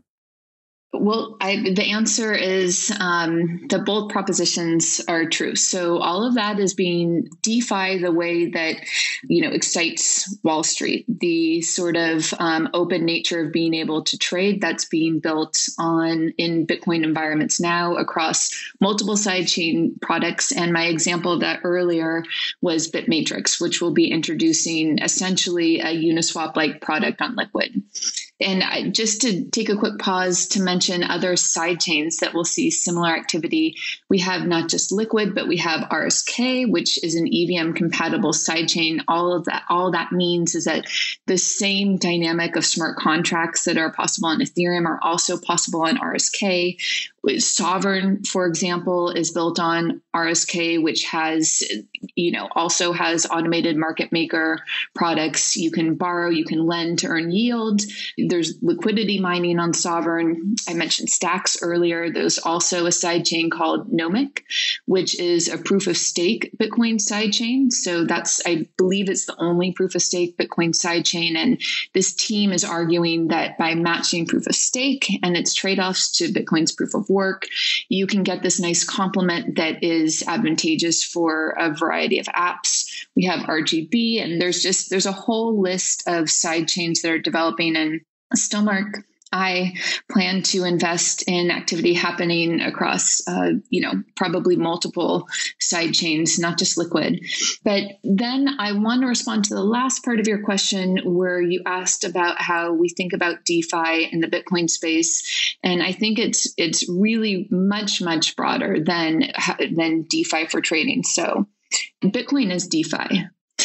Well, I, the answer is um, that both propositions are true. So all of that is being DeFi the way that, you know, excites Wall Street. The sort of um, open nature of being able to trade, that's being built on in Bitcoin environments now across multiple sidechain products. And my example of that earlier was BitMatrix, which will be introducing essentially a Uniswap-like product on Liquid. And I, just to take a quick pause to mention other side chains that will see similar activity, we have not just Liquid, but we have R S K, which is an E V M compatible sidechain. All of that, all that means is that the same dynamic of smart contracts that are possible on Ethereum are also possible on R S K. Sovereign, for example, is built on R S K, which has, you know, also has automated market maker products. You can borrow, you can lend to earn yield. There's liquidity mining on Sovereign. I mentioned Stacks earlier. There's also a sidechain called Nomic, which is a proof of stake Bitcoin sidechain. So that's, I believe it's the only proof of stake Bitcoin sidechain. And this team is arguing that by matching proof of stake and its trade-offs to Bitcoin's proof of work, you can get this nice complement that is advantageous for a variety of apps. We have R G B, and there's just, there's a whole list of side chains that are developing. And Stillmark, I plan to invest in activity happening across, uh, you know, probably multiple side chains, not just Liquid. But then I want to respond to the last part of your question where you asked about how we think about DeFi in the Bitcoin space. And I think it's it's really much, much broader than, than DeFi for trading. So Bitcoin is DeFi.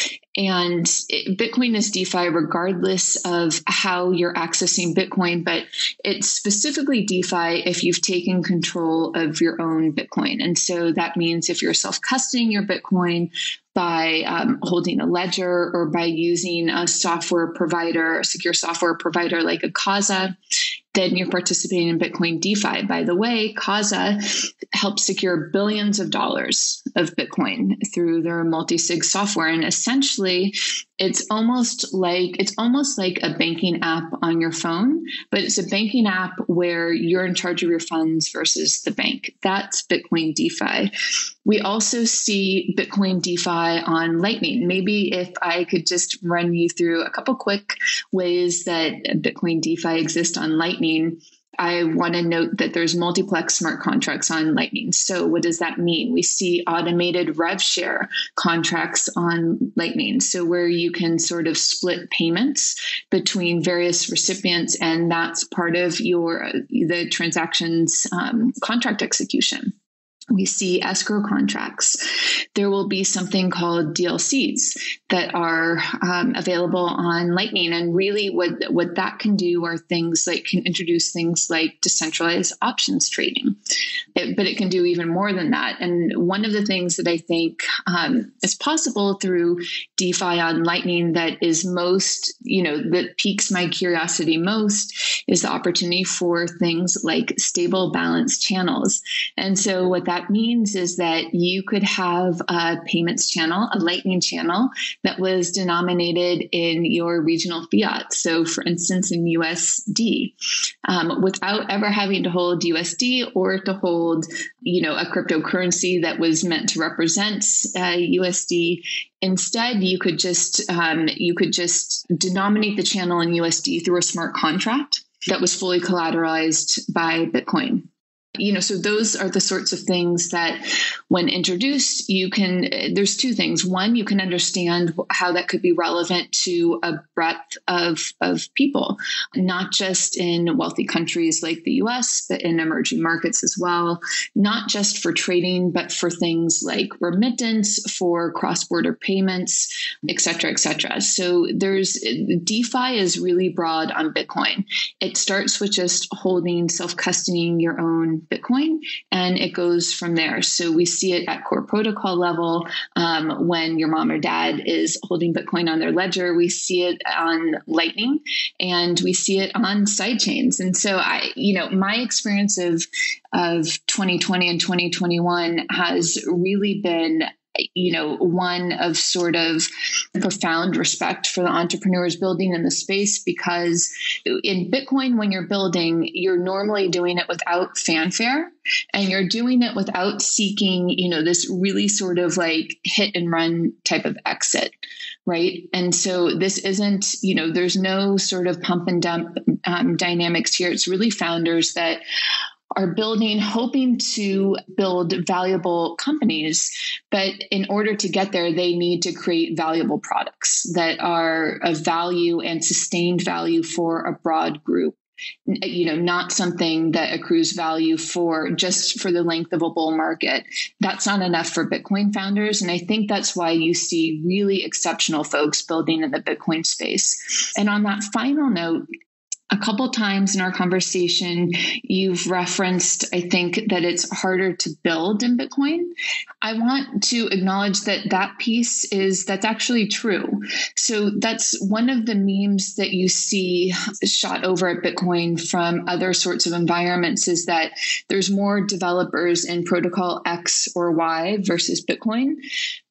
And Bitcoin is DeFi regardless of how you're accessing Bitcoin, but it's specifically DeFi if you've taken control of your own Bitcoin. And so that means if you're self-custodying your Bitcoin by um, holding a ledger or by using a software provider, a secure software provider like a Kaza, then you're participating in Bitcoin DeFi. By the way, Kaza helps secure billions of dollars of Bitcoin through their multi-sig software. And essentially, it's almost like it's almost like a banking app on your phone, but it's a banking app where you're in charge of your funds versus the bank. That's Bitcoin DeFi. We also see Bitcoin DeFi on Lightning. Maybe if I could just run you through a couple quick ways that Bitcoin DeFi exists on Lightning. I want to note that there's multiplex smart contracts on Lightning. So what does that mean? We see automated rev share contracts on Lightning. So where you can sort of split payments between various recipients, and that's part of your the transaction's um, contract execution. We see escrow contracts. There will be something called D L Cs that are um, available on Lightning. And really what, what that can do are things like can introduce things like decentralized options trading. It, but it can do even more than that. And one of the things that I think um, is possible through DeFi on Lightning that is most, you know, that piques my curiosity most is the opportunity for things like stable balance channels. And so what that That means is that you could have a payments channel, a Lightning channel that was denominated in your regional fiat. So for instance, in U S D, um, without ever having to hold U S D or to hold, you know, a cryptocurrency that was meant to represent uh, U S D. Instead, you could just um, you could just denominate the channel in U S D through a smart contract that was fully collateralized by Bitcoin. You know, so those are the sorts of things that when introduced, you can, there's two things. One, you can understand how that could be relevant to a breadth of, of people, not just in wealthy countries like the U S, but in emerging markets as well, not just for trading, but for things like remittance, for cross-border payments, et cetera, et cetera. So there's, DeFi is really broad on Bitcoin. It starts with just holding, self-custodying your own Bitcoin, and it goes from there. So we see it at core protocol level um, when your mom or dad is holding Bitcoin on their ledger. We see it on Lightning, and we see it on side chains. And so I, you know, my experience of of twenty twenty and twenty twenty-one has really been, you know, one of sort of profound respect for the entrepreneurs building in the space, because in Bitcoin, when you're building, you're normally doing it without fanfare, and you're doing it without seeking, you know, this really sort of like hit and run type of exit, right? And so this isn't, you know, there's no sort of pump and dump um, dynamics here. It's really founders that are building, hoping to build valuable companies. But in order to get there, they need to create valuable products that are of value and sustained value for a broad group. You know, not something that accrues value for just for the length of a bull market. That's not enough for Bitcoin founders. And I think that's why you see really exceptional folks building in the Bitcoin space. And on that final note, a couple times in our conversation, you've referenced, I think, that it's harder to build in Bitcoin. I want to acknowledge that that piece is, that's actually true. So that's one of the memes that you see shot over at Bitcoin from other sorts of environments, is that there's more developers in protocol X or Y versus Bitcoin.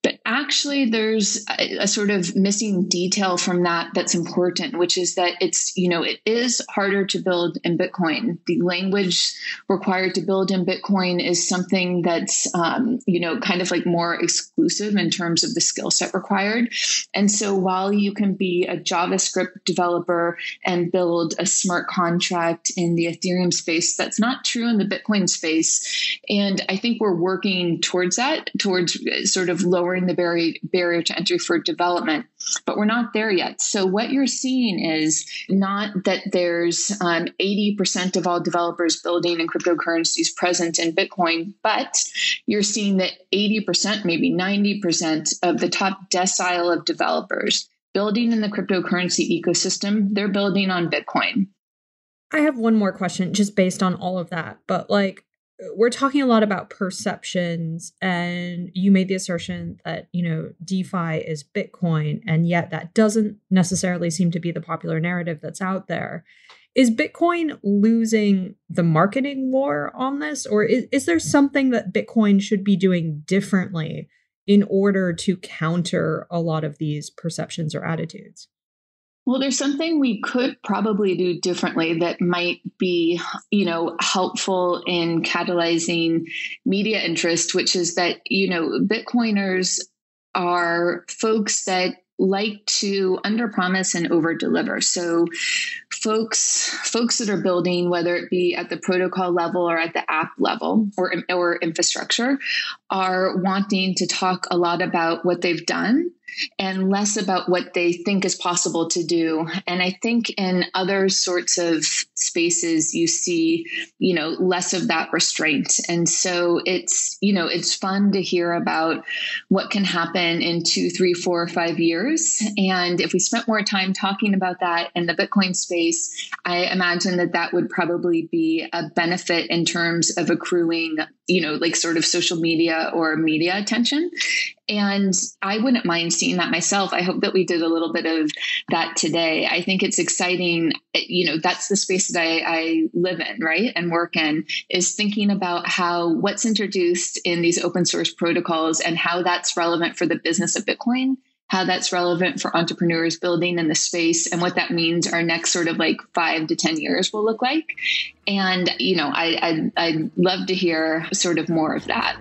But actually, there's a, a sort of missing detail from that that's important, which is that it's, you know, it is harder to build in Bitcoin. The language required to build in Bitcoin is something that's, um, you know, kind of like more exclusive in terms of the skill set required. And so while you can be a JavaScript developer and build a smart contract in the Ethereum space, that's not true in the Bitcoin space. And I think we're working towards that, towards sort of lowering the barrier, barrier to entry for development, but we're not there yet. So what you're seeing is not that there's um, eighty percent of all developers building in cryptocurrencies present in Bitcoin, but you're seeing that eighty percent, maybe ninety percent of the top decile of developers building in the cryptocurrency ecosystem, they're building on Bitcoin. I have one more question just based on all of that, but like, we're talking a lot about perceptions, and you made the assertion that, you know, DeFi is Bitcoin, and yet that doesn't necessarily seem to be the popular narrative that's out there. Is Bitcoin losing the marketing war on this, or is, is there something that Bitcoin should be doing differently in order to counter a lot of these perceptions or attitudes? Well, there's something we could probably do differently that might be, you know, helpful in catalyzing media interest, which is that, you know, Bitcoiners are folks that like to underpromise and overdeliver. So folks, folks that are building, whether it be at the protocol level or at the app level or, or infrastructure, are wanting to talk a lot about what they've done and less about what they think is possible to do. And I think in other sorts of spaces, you see, you know, less of that restraint. And so it's, you know, it's fun to hear about what can happen in two, three, four, or five years. And if we spent more time talking about that in the Bitcoin space, I imagine that that would probably be a benefit in terms of accruing, you know, like sort of social media or media attention. And I wouldn't mind seeing that myself. I hope that we did a little bit of that today. I think it's exciting. You know, that's the space that I, I live in, right? And work in, is thinking about how what's introduced in these open source protocols and how that's relevant for the business of Bitcoin, how that's relevant for entrepreneurs building in the space, and what that means our next sort of like five to ten years will look like. And, you know, I, I, I'd love to hear sort of more of that.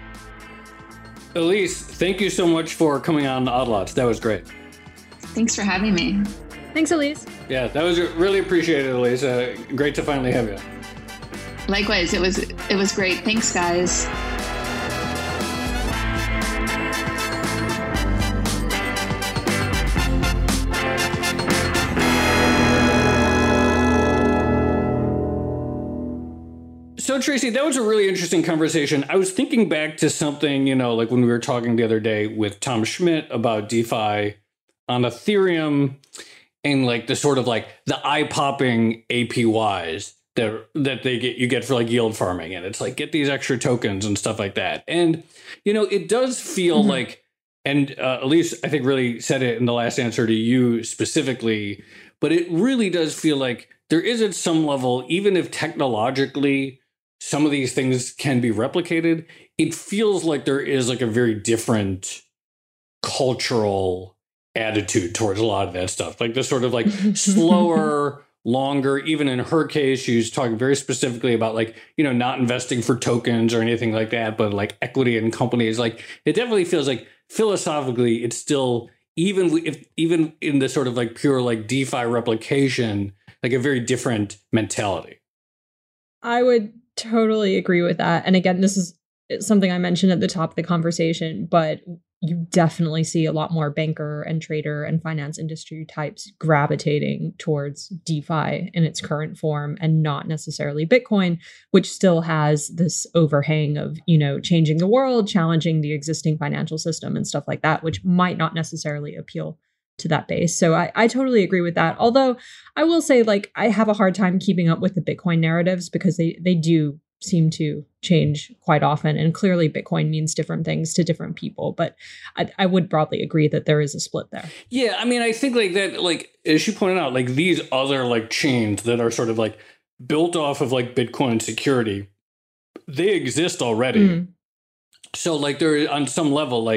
Elise, thank you so much for coming on Odd Lots. That was great. Thanks for having me. Thanks, Elise. Yeah, that was really appreciated, Elise. Uh, great to finally have you. Likewise, it was it was great. Thanks, guys. So, Tracy, that was a really interesting conversation. I was thinking back to something, you know, like when we were talking the other day with Tom Schmidt about DeFi on Ethereum and like the sort of like the eye-popping A P Ys that that they get you get for like yield farming. And it's like, get these extra tokens and stuff like that. And, you know, it does feel mm-hmm. like, and uh, Elise, I think, really said it in the last answer to you specifically, but it really does feel like there is at some level, even if technologically some of these things can be replicated, it feels like there is like a very different cultural attitude towards a lot of that stuff. Like the sort of like slower, longer, even in her case, she was talking very specifically about like, you know, not investing for tokens or anything like that, but like equity in companies. Like it definitely feels like philosophically, it's still, even if even in the sort of like pure like DeFi replication, like a very different mentality. I would totally agree with that. And again, this is something I mentioned at the top of the conversation, but you definitely see a lot more banker and trader and finance industry types gravitating towards DeFi in its current form and not necessarily Bitcoin, which still has this overhang of, you know, changing the world, challenging the existing financial system and stuff like that, which might not necessarily appeal to that base. So I, I totally agree with that. Although I will say, like, I have a hard time keeping up with the Bitcoin narratives because they, they do seem to change quite often. And clearly Bitcoin means different things to different people. But I, I would broadly agree that there is a split there. Yeah, I mean, I think like that, like, as you pointed out, like these other like chains that are sort of like built off of like Bitcoin security, they exist already. Mm. So like there on some level, like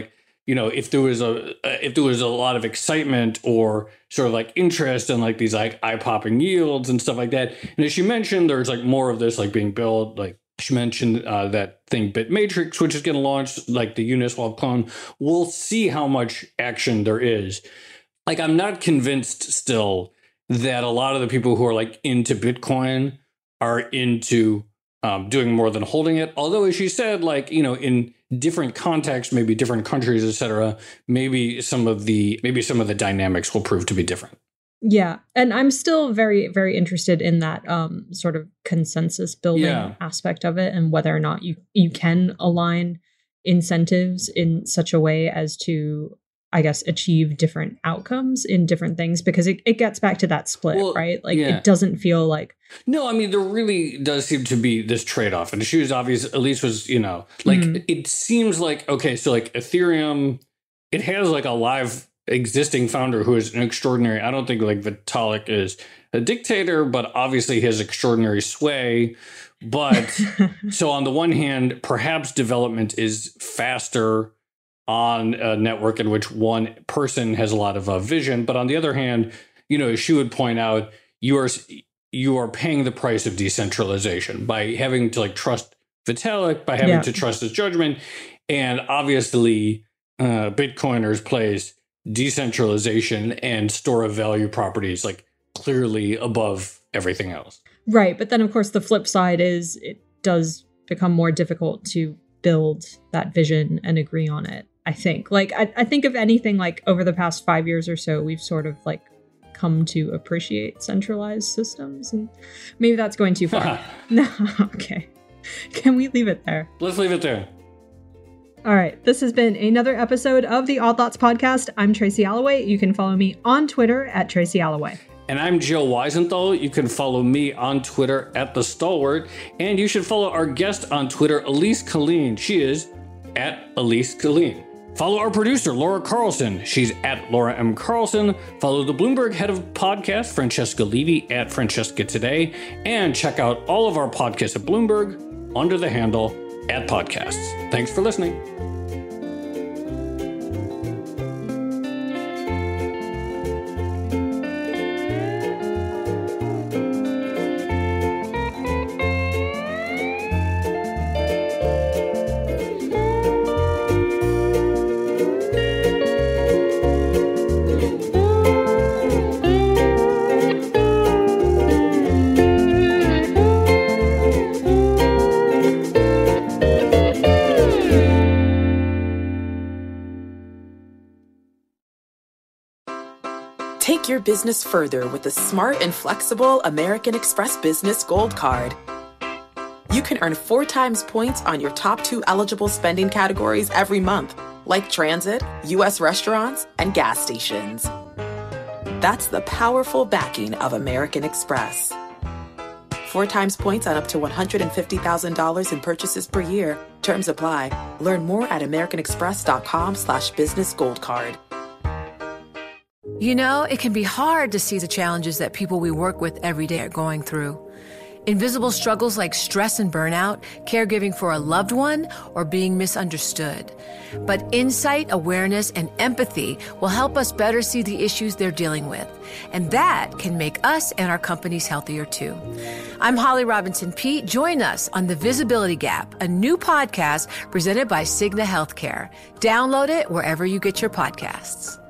you know, if there was a if there was a lot of excitement or sort of like interest in like these like eye-popping yields and stuff like that. And as she mentioned, there's like more of this like being built. Like she mentioned uh, that thing BitMatrix, which is going to launch like the Uniswap clone. We'll see how much action there is. Like I'm not convinced still that a lot of the people who are like into Bitcoin are into um, doing more than holding it. Although, as she said, like, you know, in different contexts, maybe different countries, et cetera, maybe some of the maybe some of the dynamics will prove to be different. Yeah. And I'm still very, very interested in that um, sort of consensus building yeah. aspect of it and whether or not you, you can align incentives in such a way as to, I guess, achieve different outcomes in different things, because it, it gets back to that split, well, right? Like yeah. it doesn't feel like. No, I mean, there really does seem to be this trade-off. And she was obvious, at least was, you know, like mm-hmm. it seems like, okay, so like Ethereum, it has like a live existing founder who is an extraordinary, I don't think like Vitalik is a dictator, but obviously he has extraordinary sway. But so on the one hand, perhaps development is faster on a network in which one person has a lot of uh, vision. But on the other hand, you know, she would point out, you are you are paying the price of decentralization by having to like trust Vitalik, by having yeah. to trust his judgment. And obviously, uh, Bitcoiners place decentralization and store of value properties like clearly above everything else. Right. But then, of course, the flip side is it does become more difficult to build that vision and agree on it. I think like I, I think if anything, like over the past five years or so, we've sort of like come to appreciate centralized systems, and maybe that's going too far. No, okay. Can we leave it there? Let's leave it there. All right. This has been another episode of the Odd Lots podcast. I'm Tracy Alloway. You can follow me on Twitter at Tracy Alloway. And I'm Joe Weisenthal. You can follow me on Twitter at The Stalwart. And you should follow our guest on Twitter, Elise Killeen. She is at Elise Killeen. Follow our producer, Laura Carlson. She's at Laura M. Carlson. Follow the Bloomberg head of podcast, Francesca Levy, at Francesca Today. And check out all of our podcasts at Bloomberg under the handle at Podcasts. Thanks for listening. Take your business further with the smart and flexible American Express Business Gold Card. You can earn four times points on your top two eligible spending categories every month, like transit, U S restaurants, and gas stations. That's the powerful backing of American Express. Four times points on up to one hundred fifty thousand dollars in purchases per year. Terms apply. Learn more at americanexpress.com slash business gold card. You know, it can be hard to see the challenges that people we work with every day are going through. Invisible struggles like stress and burnout, caregiving for a loved one, or being misunderstood. But insight, awareness, and empathy will help us better see the issues they're dealing with. And that can make us and our companies healthier too. I'm Holly Robinson Peete. Join us on The Visibility Gap, a new podcast presented by Cigna Healthcare. Download it wherever you get your podcasts.